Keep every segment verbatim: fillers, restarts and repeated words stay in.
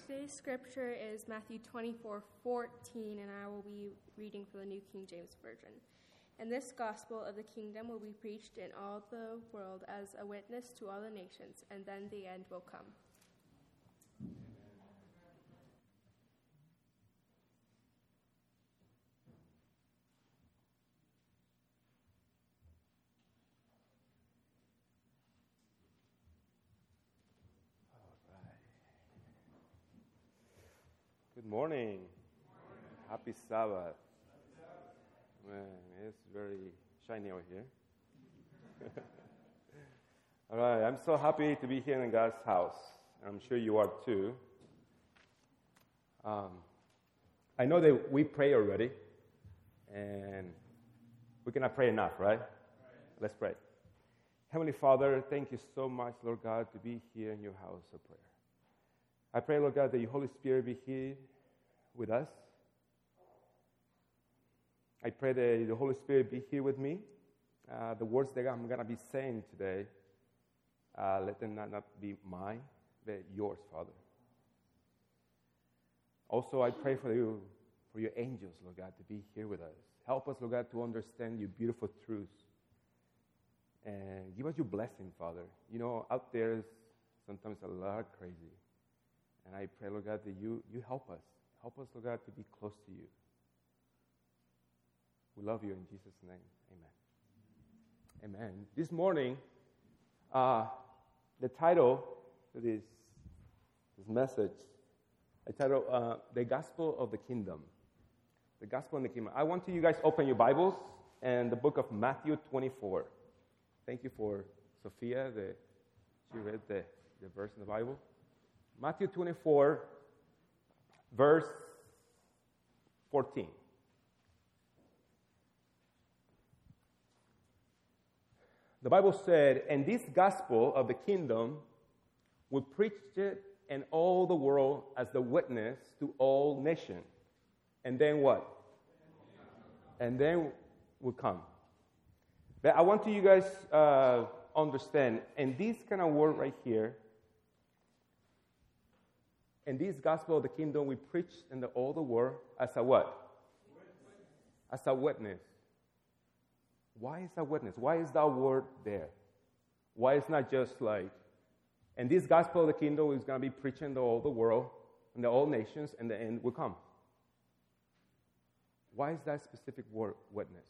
today's scripture is Matthew twenty-four fourteen, and I will be reading from the New King James Version. And this gospel of the kingdom will be preached in all the world as a witness to all the nations, and then the end will come. Good morning. Happy Sabbath. Man, it's very shiny over here. All right, I'm so happy to be here in God's house. I'm sure you are too. Um, I know that we pray already, and we cannot pray enough, right? right? Let's pray. Heavenly Father, thank you so much, Lord God, to be here in your house of prayer. I pray, Lord God, that your Holy Spirit be here with us. I pray that the Holy Spirit be here with me. Uh, the words that I'm going to be saying today, uh, let them not, not be mine, but yours, Father. Also, I pray for you, for your angels, Lord God, to be here with us. Help us, Lord God, to understand your beautiful truths. And give us your blessing, Father. You know, out there is sometimes a lot crazy. And I pray, Lord God, that you, you help us. Help us, Lord God, to be close to you. We love you in Jesus' name. Amen. Amen. This morning, uh, the title of this, this message, I titled uh, The Gospel of the Kingdom. The Gospel of the Kingdom. I want you guys open your Bibles and the book of Matthew twenty-four. Thank you for Sophia. The, she read the, the verse in the Bible. Matthew twenty-four, verse fourteen. The Bible said, "And this gospel of the kingdom will preach it in all the world as the witness to all nations." And then what? And then will come. But I want you guys uh, understand, and this kind of word right here, and this gospel of the kingdom we preach in the, all the world as a what? Witness. As a witness. Why is a witness? Why is that word there? Why is not just like, and this gospel of the kingdom is going to be preached in the, all the world, in the all nations, and the end will come. Why is that specific word, witness?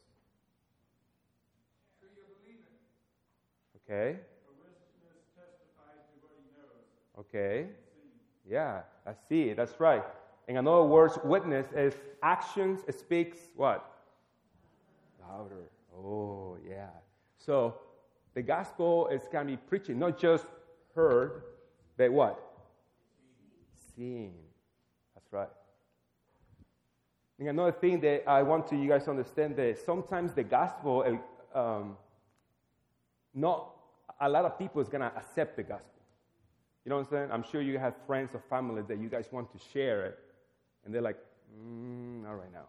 So you believe it. Okay. A witness testifies to what he knows. Okay. Yeah, I see. That's right. In other words, witness is actions. It speaks what? Louder. Oh, yeah. So the gospel is going to be preaching, not just heard, but what? Seen. That's right. And another thing that I want to you guys to understand that sometimes the gospel, um, not a lot of people is going to accept the gospel. You know what I'm saying? I'm sure you have friends or family that you guys want to share it, and they're like, mm, not right now.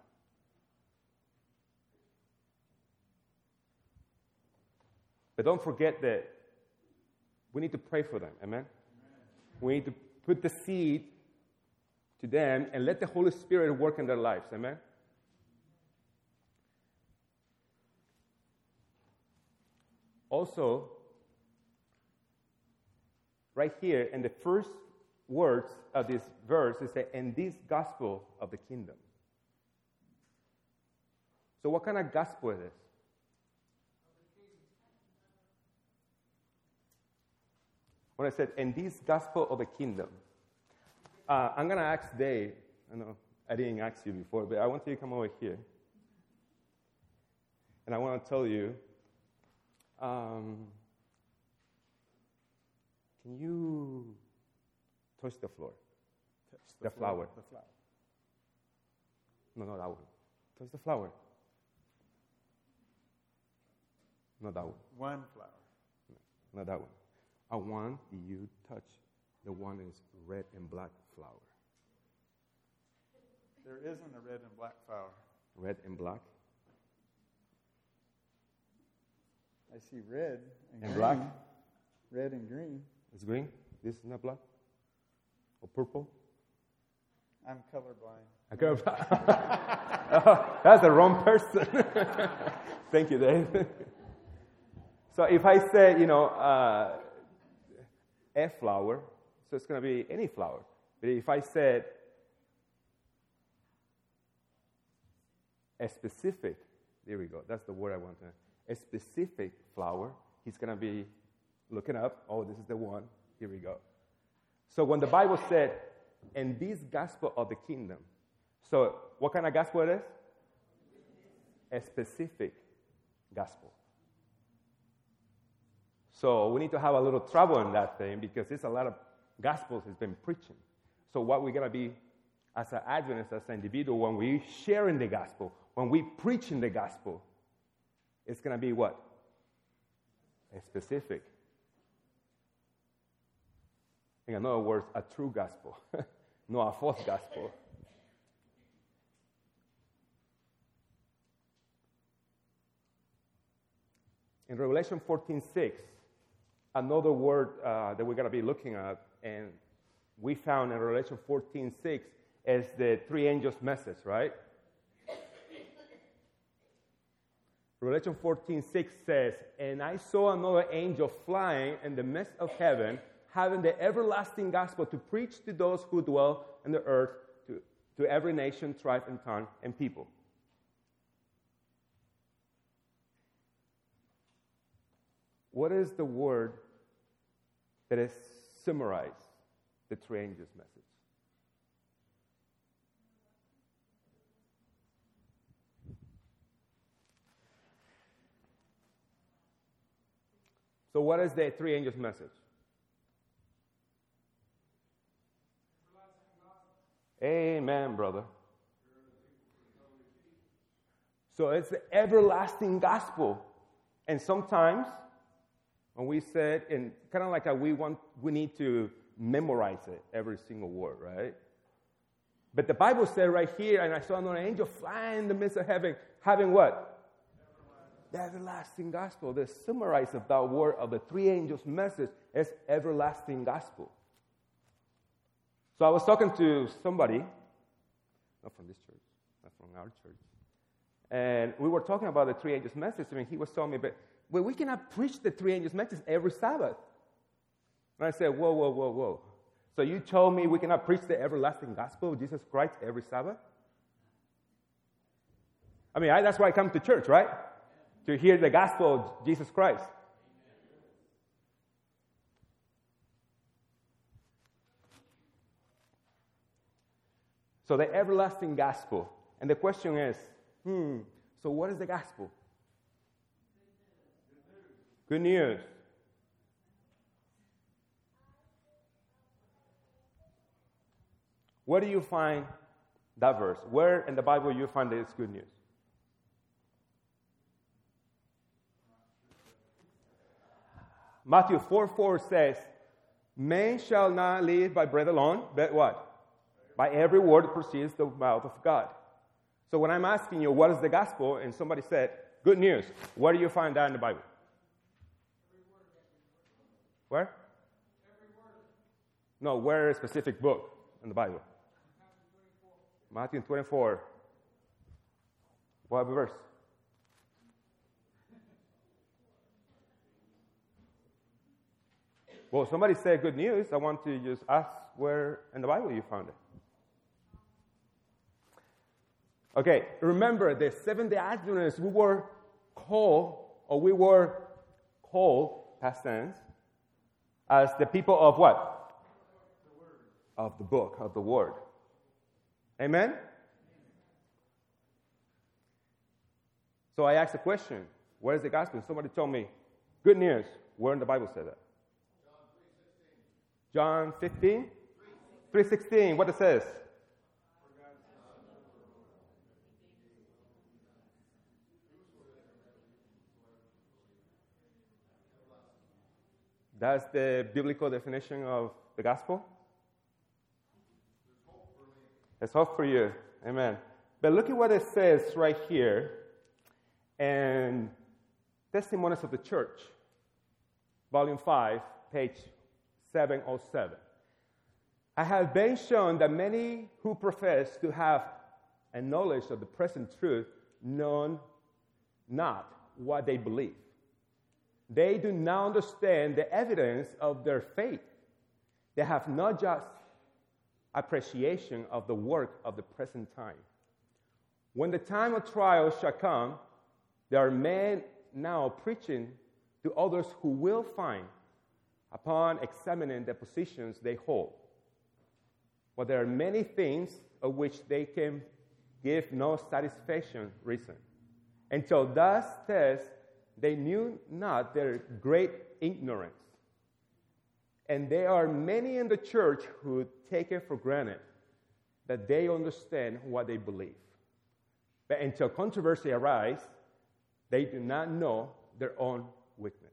But don't forget that we need to pray for them, amen? Amen? We need to put the seed to them and let the Holy Spirit work in their lives, amen? Also, right here in the first words of this verse, it says, "In this gospel of the kingdom." So what kind of gospel is this? When I said, "In this gospel of the kingdom," uh, I'm going to ask Dave. I know I didn't ask you before, but I want you to come over here. And I want to tell you, um, can you touch the floor? Touch the, the flower. The flower. No, not that one. Touch the flower. Not that one. One flower. No, not that one. I want you to touch the one is red and black flower. There isn't a red and black flower. Red and black? I see red and, and green. black. Red and green. It's green. This is not black. Or purple. I'm colorblind. A colorblind. Oh, that's the wrong person. Thank you, Dave. So if I say, you know, uh, a flower, so it's going to be any flower. But if I said a specific, there we go, that's the word I want to, a specific flower, he's going to be looking up, oh, this is the one, here we go. So when the Bible said, in this gospel of the kingdom, so what kind of gospel it is? A specific gospel. So we need to have a little trouble in that thing because there's a lot of gospels has been preaching. So what we're going to be as an Adventist, as an individual, when we share in the gospel, when we preach in the gospel, it's going to be what? A specific. In other words, a true gospel, not a false gospel. In Revelation fourteen six, another word uh, that we're going to be looking at, and we found in Revelation fourteen six, is the three angels' message, right? Revelation fourteen six says, and I saw another angel flying in the midst of heaven, having the everlasting gospel to preach to those who dwell on the earth, to, to every nation, tribe, and tongue, and people. What is the word that has summarized the three angels' message? So what is the three angels' message? Amen, brother. So it's the everlasting gospel. And sometimes when we said, and kind of like a, we want, we need to memorize it, every single word, right? But the Bible said right here, and I saw another angel flying in the midst of heaven, having what? Everlasting. The everlasting gospel. The summarize of that word of the three angels' message is everlasting gospel. So I was talking to somebody, not from this church, not from our church, and we were talking about the three angels' message. I mean, he was telling me, but well, we cannot preach the three angels' message every Sabbath. And I said, whoa, whoa, whoa, whoa. So you told me we cannot preach the everlasting gospel of Jesus Christ every Sabbath? I mean, I, that's why I come to church, right? To hear the gospel of Jesus Christ. So the everlasting gospel. And the question is, hmm, so what is the gospel? Good news. Where do you find that verse? Where in the Bible you find that it's good news? Matthew four four says, man shall not live by bread alone, but what? By every word that proceeds the mouth of God. So when I'm asking you, what is the gospel? And somebody said, good news. Where do you find that in the Bible? Where? No, where a specific book in the Bible? Matthew twenty-four. What verse? Well, somebody said good news. I want to just ask where in the Bible you found it. Okay, remember the Seventh-day Adventists, we were called, or we were called, past tense, as the people of what? The Word. Of the book, of the Word. Amen? So I asked a question, where is the gospel? Somebody told me, good news. Where in the Bible said that? John fifteen? three sixteen, what it says? That's the biblical definition of the gospel? There's hope for you. Amen. But look at what it says right here in Testimonies of the Church, Volume five, page seven oh seven. I have been shown that many who profess to have a knowledge of the present truth know not what they believe. They do not understand the evidence of their faith. They have not just appreciation of the work of the present time. When the time of trial shall come, there are men now preaching to others who will find, upon examining the positions they hold. But there are many things of which they can give no satisfaction reason. Until thus test, they knew not their great ignorance. And there are many in the church who take it for granted that they understand what they believe. But until controversy arises, they do not know their own weakness.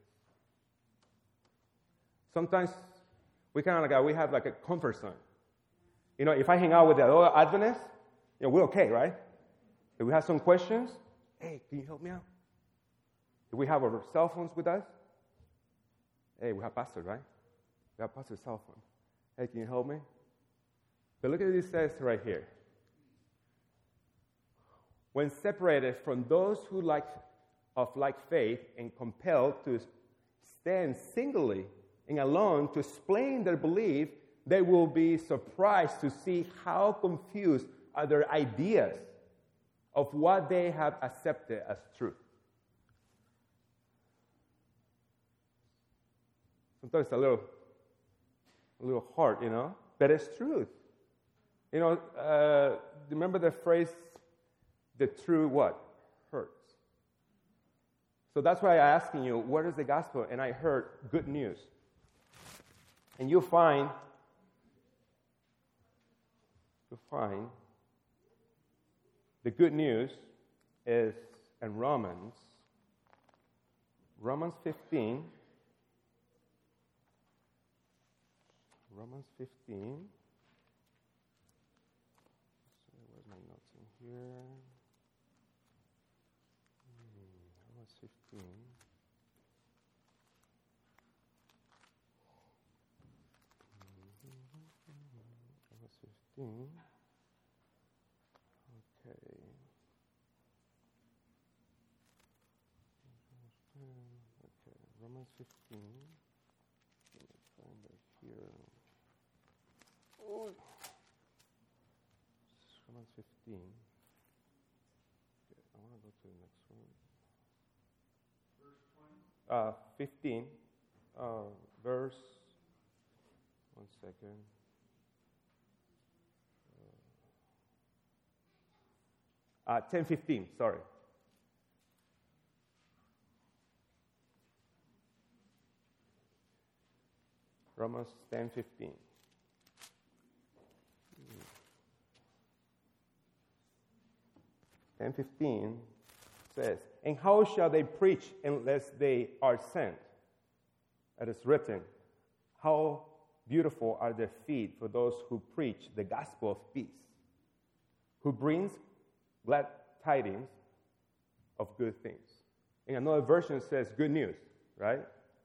Sometimes we kind of like, we have like a comfort zone. You know, if I hang out with the other Adventists, you know, we're okay, right? If we have some questions, hey, can you help me out? If we have our cell phones with us, hey, we have pastor, right? We have pastor's cell phone. Hey, can you help me? But look at what it says right here. When separated from those who like of like faith and compelled to stand singly and alone to explain their belief, they will be surprised to see how confused are their ideas of what they have accepted as truth. Sometimes it's a little, a little hard, you know, but it's truth. You know, uh, remember the phrase, the true what? Hurts. So that's why I'm asking you, what is the gospel? And I heard good news. And you'll find, you'll find the good news is in Romans, Romans fifteen, Romans fifteen. So where's my notes in here? Hmm, Romans fifteen. Romans fifteen. Okay. Okay, Romans fifteen. Let me find it here. Oh. Romans fifteen. Okay, I want to go to the next one. Verse twenty. Uh, fifteen. Uh, verse. One second. Uh, ten fifteen, sorry. Romans ten fifteen. ten fifteen says, and how shall they preach unless they are sent? It is written, how beautiful are their feet for those who preach the gospel of peace, who brings glad tidings of good things. In another version, it says good news, right?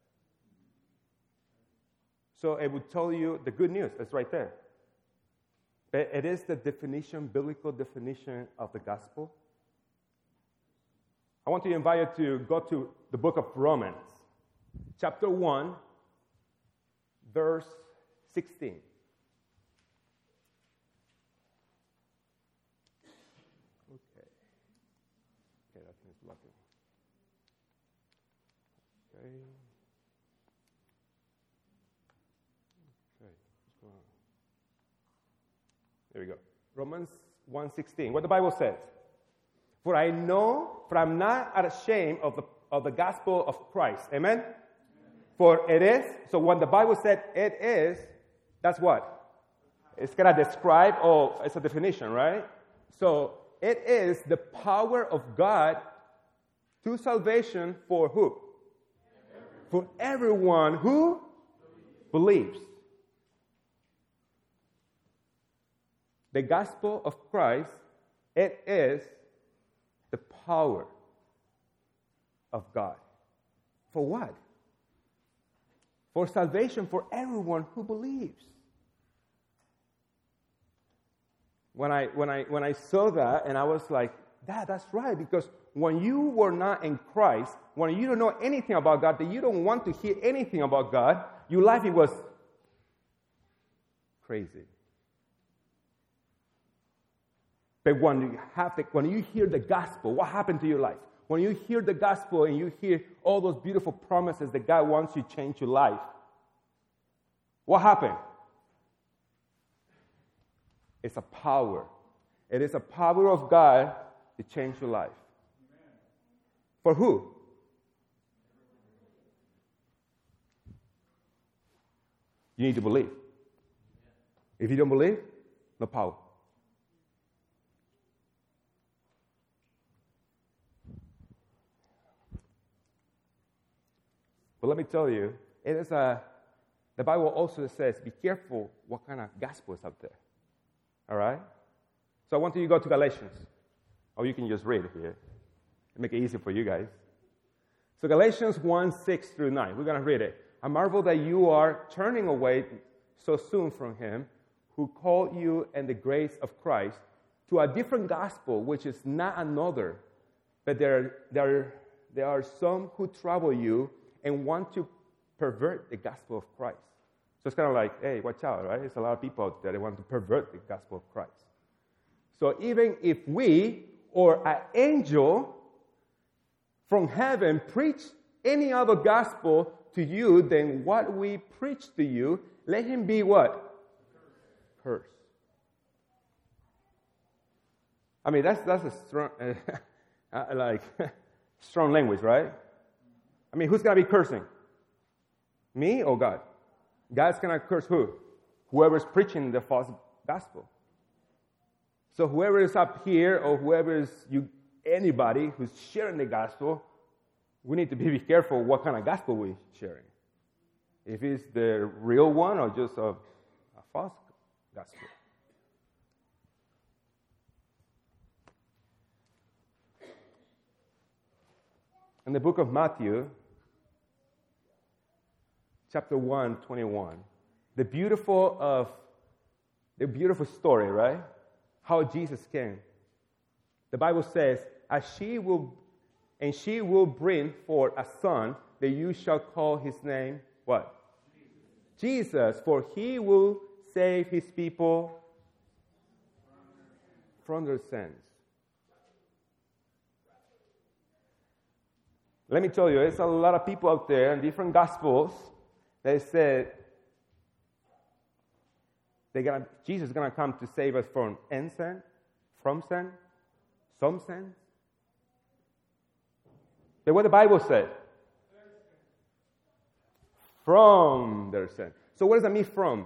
So it would tell you the good news. It's right there. But it is the definition, biblical definition of the gospel. I want to invite you to go to the book of Romans, chapter one, verse sixteen. Okay. Okay, that thing's blocking. Okay. Okay, what's going on? There we go. Romans one sixteen. What the Bible says. For I know, for I'm not ashamed of the of the gospel of Christ. Amen? Amen? For it is, so when the Bible said it is, that's what? It's going to describe, oh, it's a definition, right? So it is the power of God to salvation for who? Everyone. For everyone who believes. The gospel of Christ, it is the power of God. For what? For salvation for everyone who believes. when I, when I, when I saw that, and I was like, Dad, that's right, because when you were not in Christ, when you don't know anything about God, that you don't want to hear anything about God, your life, it was crazy. But when you have the, when you hear the gospel, what happened to your life? When you hear the gospel and you hear all those beautiful promises that God wants you to change your life, what happened? It's a power. It is a power of God to change your life. Amen. For who? You need to believe. If you don't believe, no power. But let me tell you, it is a, the Bible also says, be careful what kind of gospel is out there. All right? So I want you to go to Galatians. Or you can just read it here. Make it easy for you guys. So Galatians one, six through nine. We're going to read it. I marvel that you are turning away so soon from him who called you in the grace of Christ to a different gospel, which is not another. But there, there, there are some who trouble you and want to pervert the gospel of Christ. So it's kind of like, hey, watch out, right? There's a lot of people out there that want to pervert the gospel of Christ. So even if we or an angel from heaven preach any other gospel to you than what we preach to you, let him be what? Cursed. I mean, that's that's a strong, uh, like strong language, right? I mean, who's going to be cursing? Me or God? God's going to curse who? Whoever's preaching the false gospel. So whoever is up here or whoever is you, anybody who's sharing the gospel, we need to be careful what kind of gospel we're sharing. If it's the real one or just a, a false gospel. In the book of Matthew, chapter one, twenty-one, the beautiful of the beautiful story, right? How Jesus came. The Bible says, "As she will, and she will bring forth a son, that you shall call his name what? Jesus. Jesus, for he will save his people from their sins." Let me tell you, there's a lot of people out there in different gospels that said they're gonna, Jesus is going to come to save us from any sin, from sin, some sin. But what the Bible said? From their sin. So what does that mean, from?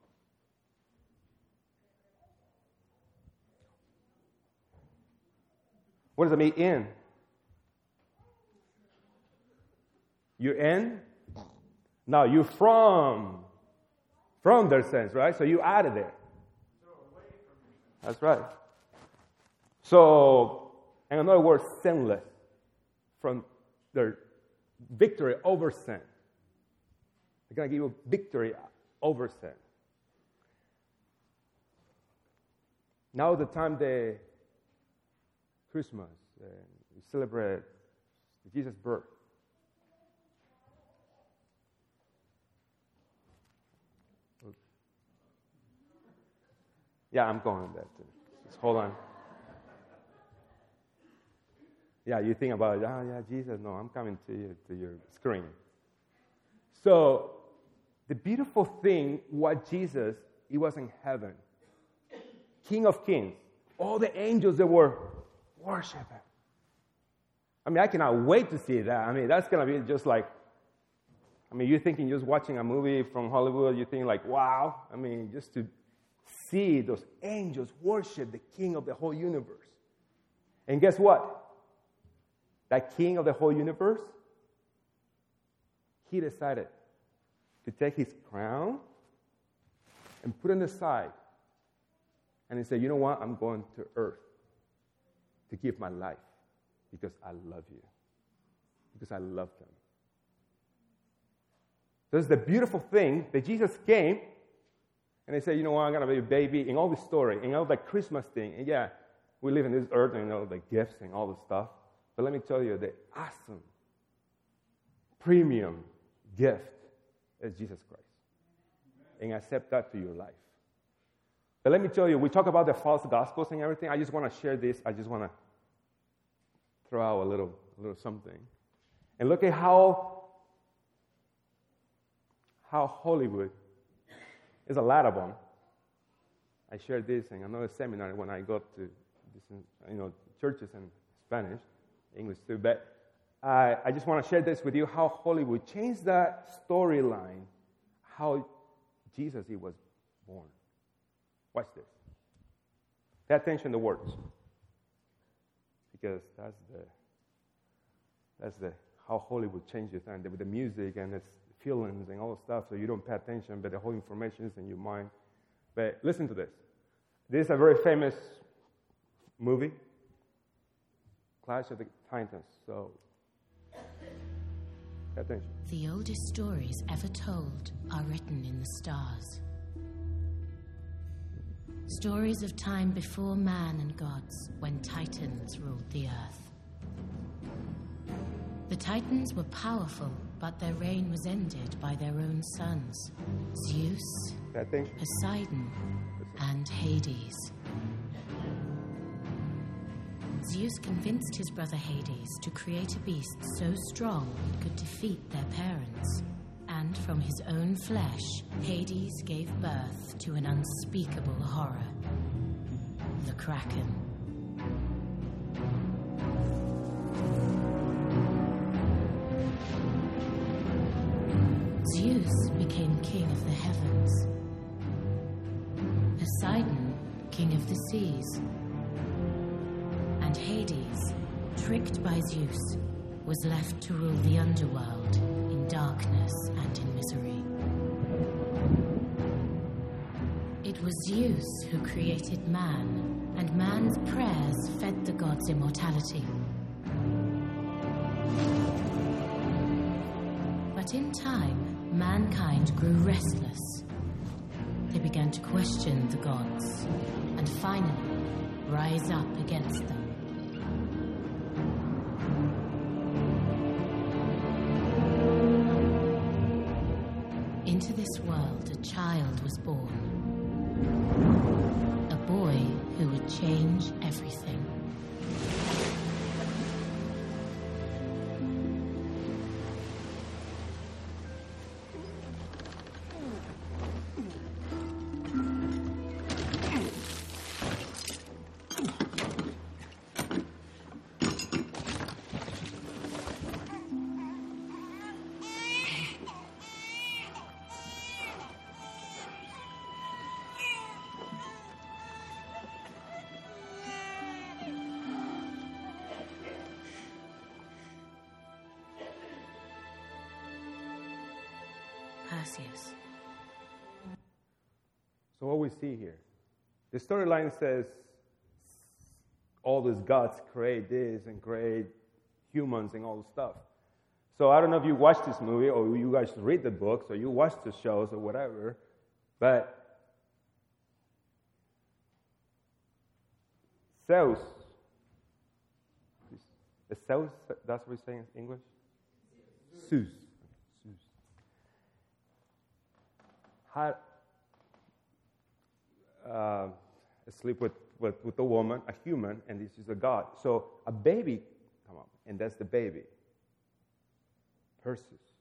What does it mean, in? You're in? Now you're from. From their sins, right? So you added it. That's right. So, in another word, sinless. From their victory over sin. They're going to give you victory over sin. Now the time the Christmas, uh, we celebrate Jesus' birth. Yeah, I'm going with that too. Just hold on. Yeah, you think about, oh yeah, Jesus, no, I'm coming to you, to your screen. So, the beautiful thing, what Jesus, he was in heaven. King of kings. All the angels that were worshiping. I mean, I cannot wait to see that. I mean, that's going to be just like, I mean, you're thinking just watching a movie from Hollywood, you think like, wow. I mean, just to see those angels worship the King of the whole universe. And guess what? That King of the whole universe, he decided to take his crown and put it aside. And he said, you know what? I'm going to earth to give my life because I love you. Because I love them. This is the beautiful thing that Jesus came And they say, you know what, I'm going to be a baby, and all this story, and all that Christmas thing. And yeah, we live in this earth, and you know, the gifts and all this stuff. But let me tell you, the awesome, premium gift is Jesus Christ. And accept that to your life. But let me tell you, we talk about the false gospels and everything. I just want to share this. I just want to throw out a little, a little something. And look at how, how Hollywood is a lot of them. I shared this in another seminar when I got to this, you know, churches in Spanish, English too. But I, I just want to share this with you, how Hollywood changed that storyline, how Jesus, he was born. Watch this. Pay attention to the words. Because that's the that's the how Hollywood changes and with the music and its feelings and all the stuff, so you don't pay attention, but the whole information is in your mind. But listen to this. This is a very famous movie, Clash of the Titans. So pay attention. The oldest stories ever told are written in the stars. Stories of time before man and gods, when Titans ruled the earth. The Titans were powerful, but their reign was ended by their own sons, Zeus, Poseidon, and Hades. Zeus convinced his brother Hades to create a beast so strong it could defeat their parents. And from his own flesh, Hades gave birth to an unspeakable horror, the Kraken. Zeus became king of the heavens, Poseidon, king of the seas, and Hades, tricked by Zeus, was left to rule the underworld in darkness and in misery. It was Zeus who created man, and man's prayers fed the gods' immortality. But in time, mankind grew restless. They began to question the gods, and finally rise up against them. Into this world, a child was born. A boy who would change everything. Perseus. So what we see here, the storyline says all these gods create this and create humans and all this stuff. So I don't know if you watch this movie or you guys read the books or you watch the shows or whatever, but Zeus, is Zeus, that's what we say in English? Zeus. Zeus. Had uh, sleep with, with, with a woman, a human, and this is a god. So a baby come up, and that's the baby. Perseus.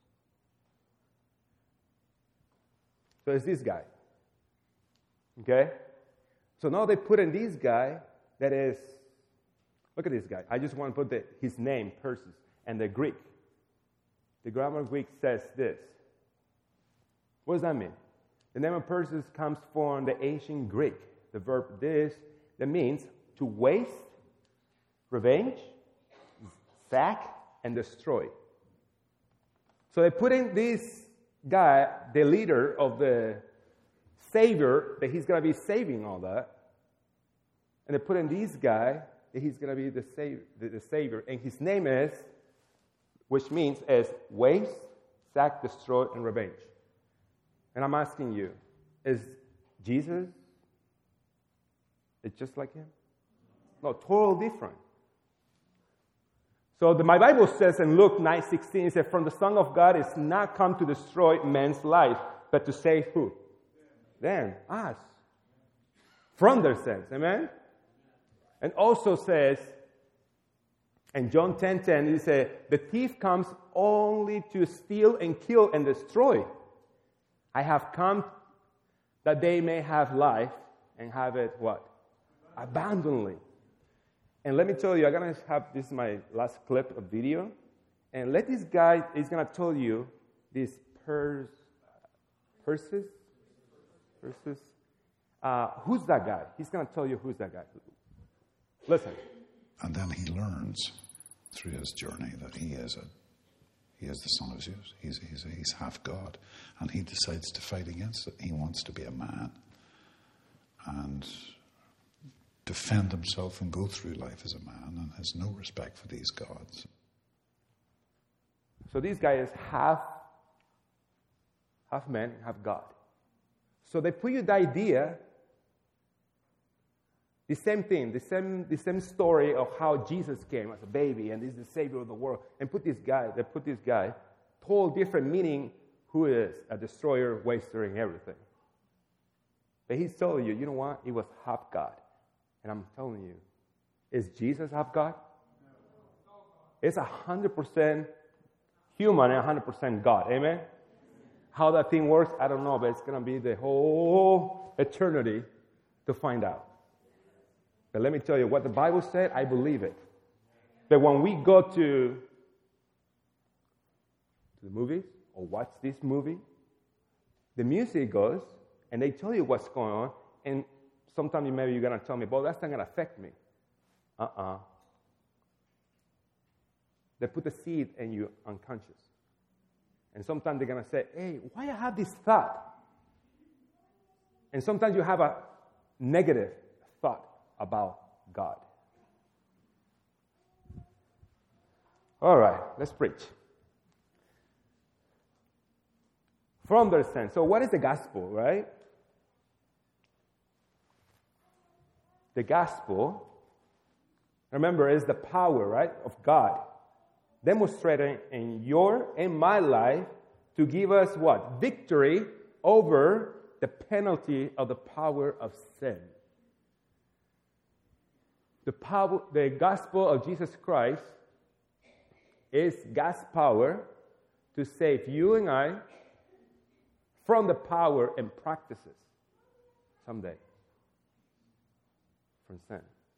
So it's this guy. Okay? So now they put in this guy that is, look at this guy. I just want to put the, his name, Perseus, and the Greek. The grammar of Greek says this. What does that mean? The name of Perseus comes from the ancient Greek. The verb this, that means to waste, revenge, sack, and destroy. So they put in this guy, the leader of the savior, that he's going to be saving all that. And they put in this guy, that he's going to be the savior, the, the savior. And his name is, which means as waste, sack, destroy, and revenge. And I'm asking you, is Jesus is just like him? No, totally different. So the, my Bible says in Luke nine sixteen, it says, "From the Son of God is not come to destroy man's life, but to save who? Them, us. From their sins." Amen? And also says, in John ten ten, he said, "The thief comes only to steal and kill and destroy. I have come that they may have life and have it," what? Abundantly. And let me tell you, I'm going to have, this is my last clip of video. And let this guy, he's going to tell you these pers, purses, purses. Uh, who's that guy? He's going to tell you who's that guy. Listen. And then he learns through his journey that he is a he is the son of Zeus. He's he's he's half God, and he decides to fight against it. He wants to be a man and defend himself and go through life as a man, and has no respect for these gods. So this guy is half half man, half God. So they put you the idea. The same thing, the same, the same story of how Jesus came as a baby and is the Savior of the world. And put this guy, they put this guy, told different meaning, who is a destroyer, waster, and everything. But he's telling you, you know what? He was half God. And I'm telling you, is Jesus half God? It's one hundred percent human and one hundred percent God. Amen? How that thing works, I don't know, but it's going to be the whole eternity to find out. But let me tell you, what the Bible said, I believe it. But when we go to, to the movies or watch this movie, the music goes, and they tell you what's going on, and sometimes maybe you're going to tell me, well, that's not going to affect me. Uh-uh. They put the seed in you unconscious. And sometimes they're going to say, hey, why I have this thought? And sometimes you have a negative thought about God. All right, let's preach. From their sense. So what is the gospel, right? The gospel, remember, is the power, right, of God demonstrated in your and my life to give us what? Victory over the penalty of the power of sin. The power, the gospel of Jesus Christ is God's power to save you and I from the power and practices someday from sin.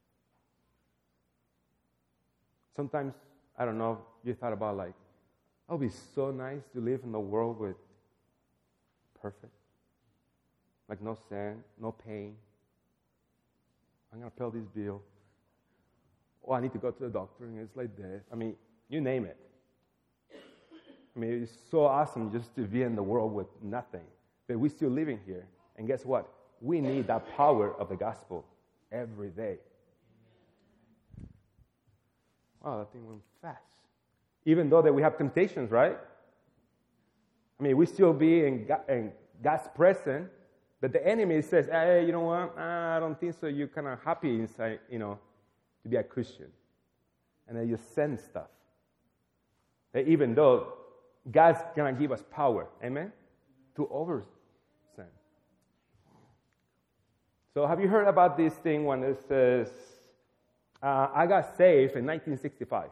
Sometimes, I don't know, you thought about like, it would be so nice to live in a world with perfect, like no sin, no pain. I'm going to pay this bill. Oh, I need to go to the doctor, and it's like that. I mean, you name it. I mean, it's so awesome just to be in the world with nothing. But we're still living here. And guess what? We need that power of the gospel every day. Wow, that thing went fast. Even though that we have temptations, right? I mean, we still be in, God, in God's presence, but the enemy says, hey, you know what? I don't think so. You're kind of happy inside, you know, to be a Christian. And then you send stuff. That even though God's going to give us power, amen, to over sin. So have you heard about this thing when it says, uh, I got saved in nineteen sixty-five?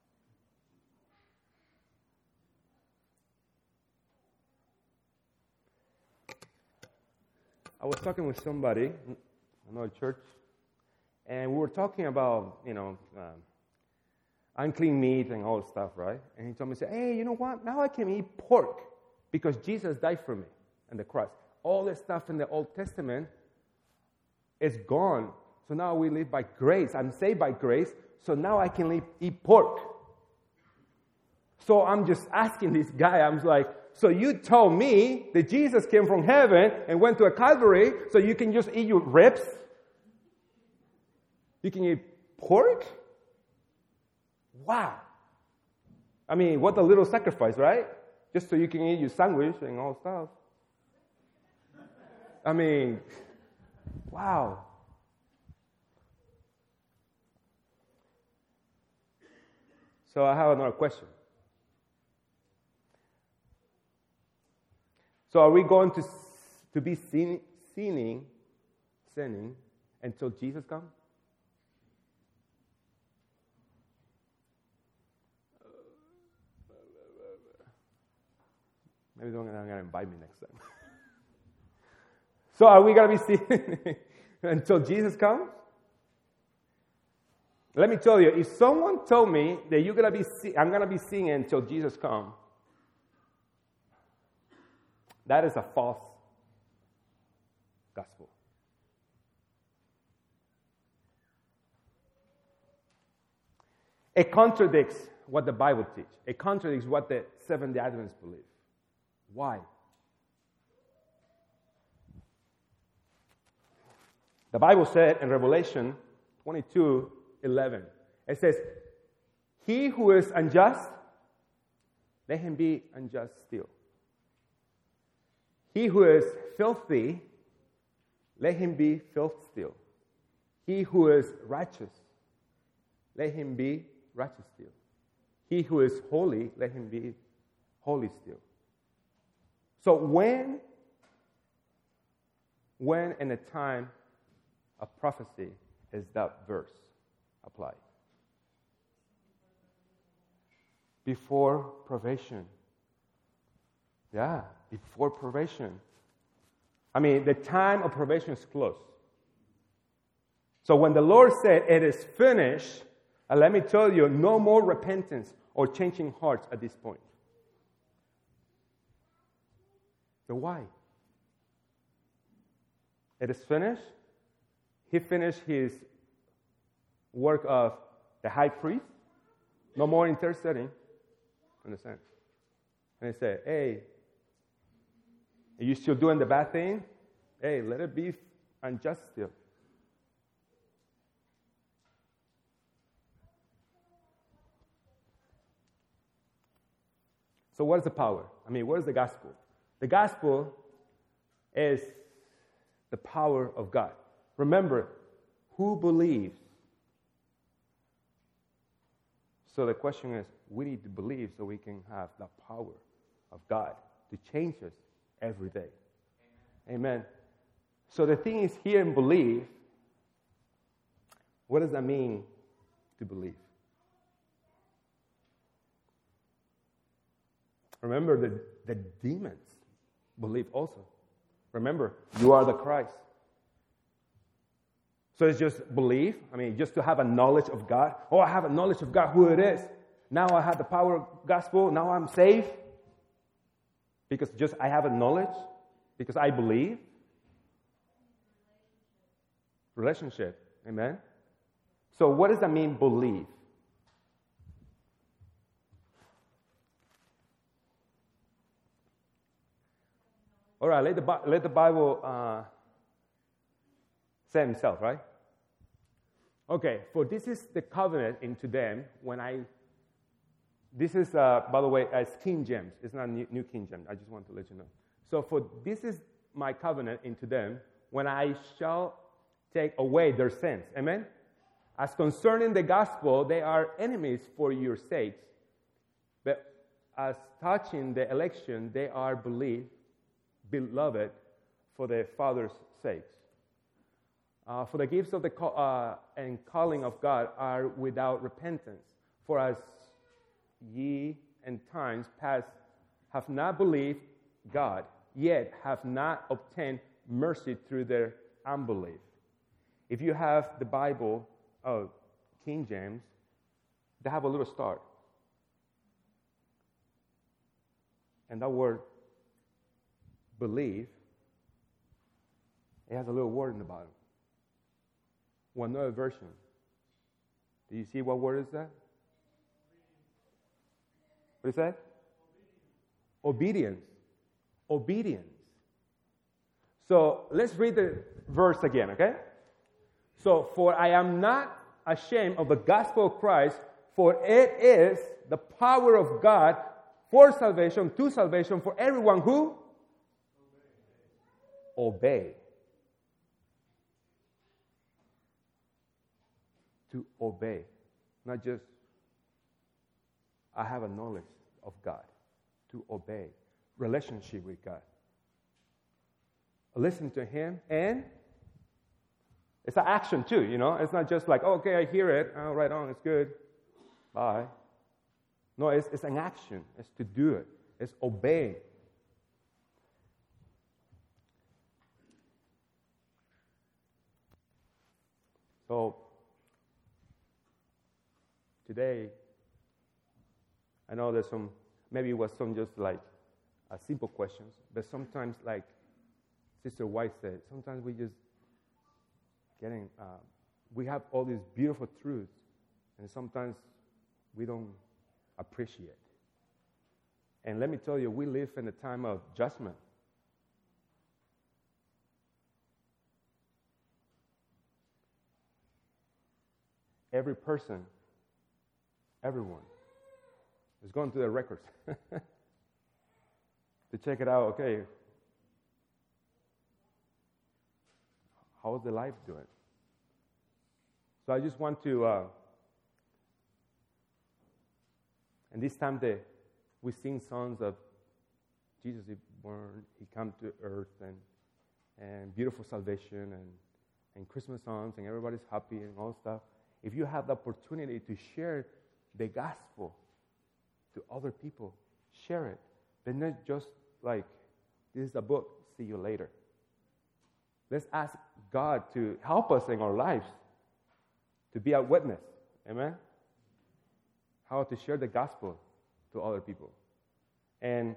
I was talking with somebody, another church, and we were talking about, you know, um, unclean meat and all stuff, right? And he told me, say, hey, you know what? Now I can eat pork because Jesus died for me on the cross. All the stuff in the Old Testament is gone. So now we live by grace. I'm saved by grace, so now I can live, eat pork. So I'm just asking this guy, I'm like, so you told me that Jesus came from heaven and went to a Calvary so you can just eat your ribs? You can eat pork? Wow. I mean, what a little sacrifice, right? Just so you can eat your sandwich and all stuff. I mean, wow. So I have another question. So are we going to to be sin, sinning, sinning until Jesus comes? Maybe they're going to invite me next time. So are we going to be sinning until Jesus comes? Let me tell you, if someone told me that you're going to be, I'm going to be singing until Jesus comes, that is a false gospel. It contradicts what the Bible teaches. It contradicts what the Seventh-day Adventists believe. Why? The Bible said in Revelation twenty-two eleven, it says, "He who is unjust, let him be unjust still. He who is filthy, let him be filth still. He who is righteous, let him be righteous still. He who is holy, let him be holy still." So when, when in a time of prophecy is that verse applied? Before probation. Yeah, before probation. I mean, the time of probation is close. So when the Lord said, "It is finished," uh, let me tell you, no more repentance or changing hearts at this point. So why? It is finished. He finished his work of the high priest. No more interceding. Understand? And he said, "Hey, are you still doing the bad thing? Hey, let it be unjust still." So what is the power? I mean, what is the gospel? The gospel is the power of God. Remember, who believes? So the question is, we need to believe so we can have the power of God to change us every day. Amen. Amen. So the thing is, hear and believe. What does that mean to believe? Remember, the, the demons believe also. Remember, you are the Christ. So it's just belief. I mean, just to have a knowledge of God. Oh, I have a knowledge of God, who it is. Now I have the power of gospel. Now I'm saved. Because just I have a knowledge. Because I believe. Relationship. Amen. So what does that mean, believe? All right, let the, let the Bible uh, say himself, right? Okay, for this is the covenant into them when I, this is, uh, by the way, as King James. It's not New, New King James. I just want to let you know. So for this is my covenant into them when I shall take away their sins. Amen? As concerning the gospel, they are enemies for your sakes. But as touching the election, they are believed. Beloved for the Father's sakes. Uh, for the gifts of the call, uh, and calling of God are without repentance. For as ye in times past have not believed God, yet have not obtained mercy through their unbelief. If you have the Bible of King James, they have a little star. And that word believe, it has a little word in the bottom. One other version. Do you see what word is that? What is that? Obedience. Obedience. So let's read the verse again, okay? So, for I am not ashamed of the gospel of Christ, for it is the power of God for salvation, to salvation, for everyone who obey. To obey. Not just, I have a knowledge of God. To obey. Relationship with God. Listen to Him, and it's an action too, you know. It's not just like, oh, okay, I hear it. Oh, right on, it's good. Bye. No, it's, it's an action. It's to do it. It's obeying. So, today, I know there's some, maybe it was some just like uh, simple questions, but sometimes, like Sister White said, sometimes we just getting, uh, we have all these beautiful truths, and sometimes we don't appreciate. And let me tell you, we live in a time of judgment. Every person, everyone, is going to the records to check it out. Okay, how's the life doing? So I just want to, uh, and this time they, we sing songs of Jesus, He born, He come to earth, and and beautiful salvation, and and Christmas songs, and everybody's happy and all stuff. If you have the opportunity to share the gospel to other people, share it. But not just like, this is a book, see you later. Let's ask God to help us in our lives to be a witness. Amen? How to share the gospel to other people. And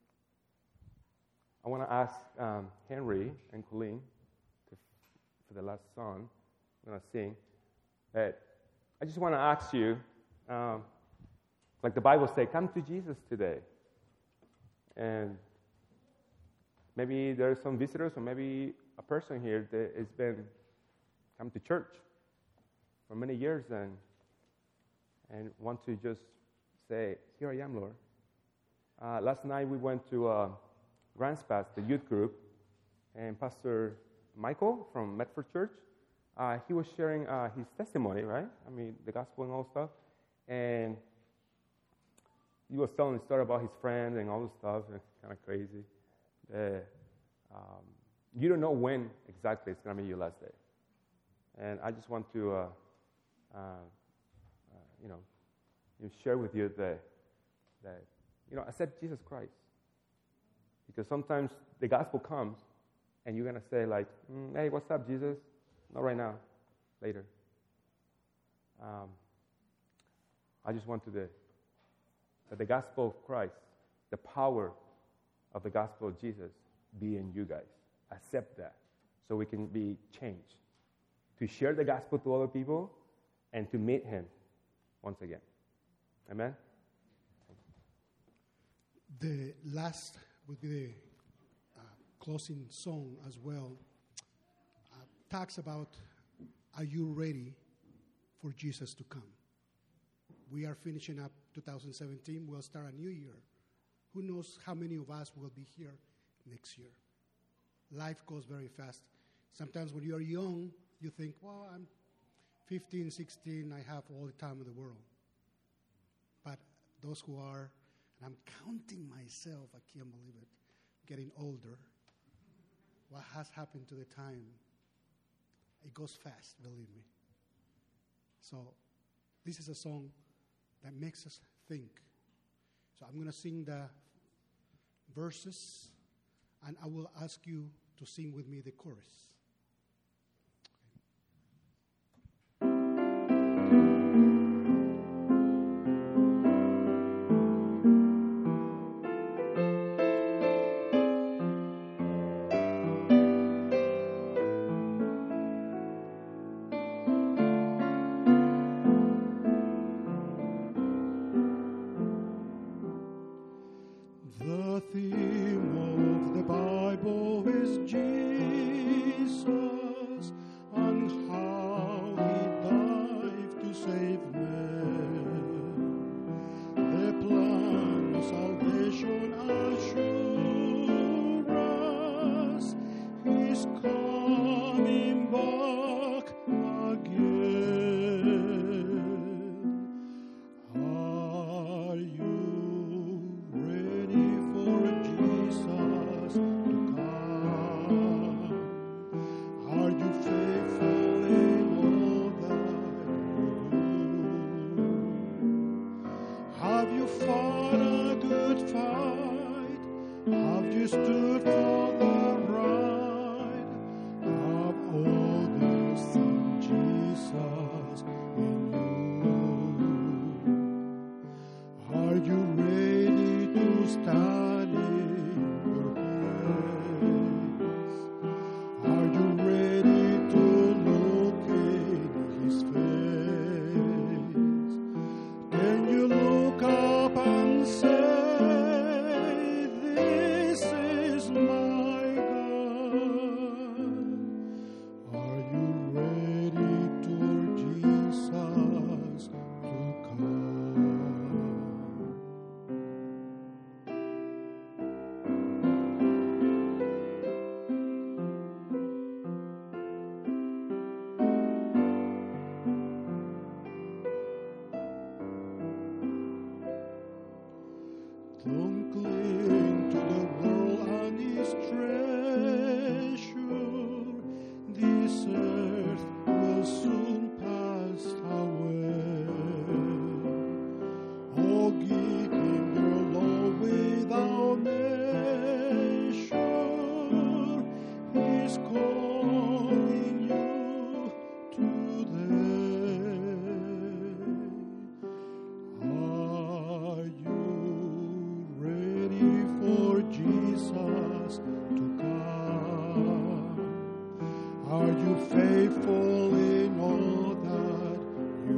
I want to ask um, Henry and Colleen to, for the last song I'm going to sing. But I just want to ask you, um, like the Bible says, come to Jesus today. And maybe there's some visitors, or maybe a person here that has been come to church for many years and and want to just say, here I am, Lord. Uh, last night we went to uh, Grants Pass, the youth group, and Pastor Michael from Medford Church, uh, he was sharing uh, his testimony, right? I mean, the gospel and all stuff. And he was telling the story about his friends and all this stuff. It's kind of crazy. Uh, um, you don't know when exactly it's going to be your last day. And I just want to, uh, uh, uh, you know, you share with you that, that, you know, accept Jesus Christ. Because sometimes the gospel comes, and you're going to say, like, mm, hey, what's up, Jesus? Not right now, later. Um, I just want to the, that the gospel of Christ, the power of the gospel of Jesus, be in you guys. Accept that, so we can be changed. To share the gospel to other people, and to meet Him once again. Amen? The last would be the uh, closing song as well. Uh, talks about, are you ready for Jesus to come? We are finishing up two thousand seventeen. We'll start a new year. Who knows how many of us will be here next year? Life goes very fast. Sometimes when you're young, you think, well, I'm fifteen, sixteen, I have all the time in the world. But those who are, and I'm counting myself, I can't believe it, getting older, what has happened to the time? It goes fast, believe me. So this is a song that makes us think. So I'm going to sing the verses, and I will ask you to sing with me the chorus. The theme of the Bible is Jesus. Are you faithful in all that you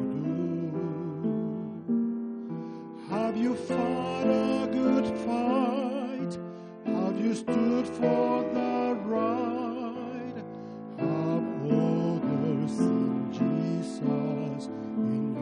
do? Have you fought a good fight? Have you stood for the right? Have others seen Jesus in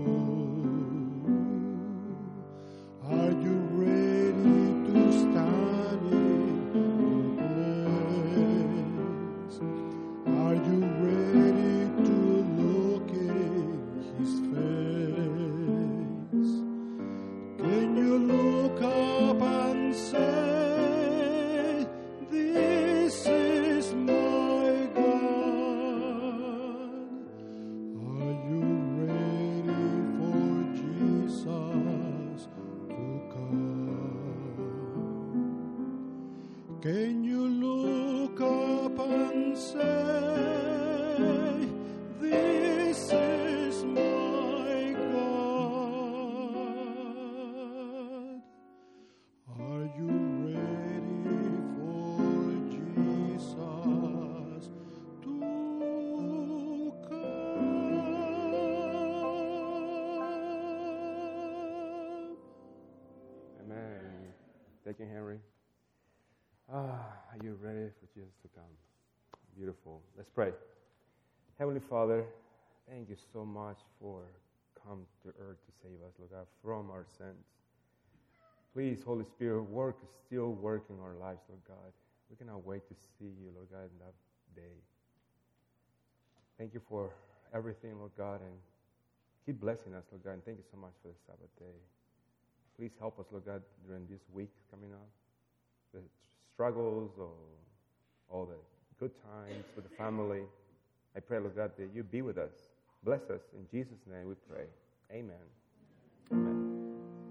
you? Are you ready to stand in your place? Are you ready to look in His face? Can you look up and say, "This is my God"? Are you ready for Jesus to come? Can you look up and say, "This is my God"? Are you ready for Jesus to come? Amen. Thank you, Henry. Ah, are you ready for Jesus to come? Beautiful. Let's pray. Heavenly Father, thank you so much for come to earth to save us, Lord God, from our sins. Please, Holy Spirit, work still work in our lives, Lord God. We cannot wait to see you, Lord God, in that day. Thank you for everything, Lord God, and keep blessing us, Lord God, and thank you so much for the Sabbath day. Please help us, Lord God, during this week coming up, the struggles or all the good times with the family. I pray, Lord God, that you be with us. Bless us. In Jesus' name we pray. Amen. Amen.